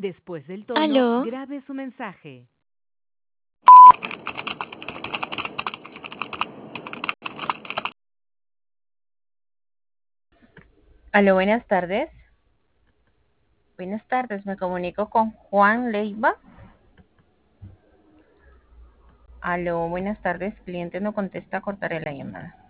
Después del tono, Aló, grabe su mensaje. Aló, buenas tardes. Buenas tardes, me comunico con Juan Leiva. Aló, buenas tardes, cliente no contesta, cortaré la llamada.